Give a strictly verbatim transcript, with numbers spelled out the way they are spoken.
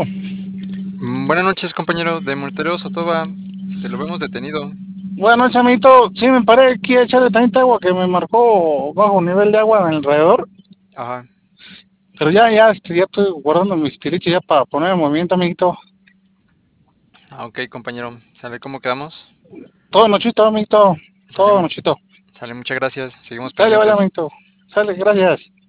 Mm, Buenas noches, compañero de Monterrey Sotoba. Este, lo vemos detenido. Buenas noches, amiguito. Sí, me paré aquí a echarle tantita agua que me marcó bajo nivel de agua en alrededor. Ajá. Pero ya, ya, este, ya estoy guardando mis tiriches ya para poner en movimiento, amiguito. Ah, ok, compañero. ¿Sale cómo quedamos? Todo nochito, amiguito. Sale, Todo mu- nochito. sale, muchas gracias. Seguimos Sale, vale, pendientes. amiguito. Sale, gracias.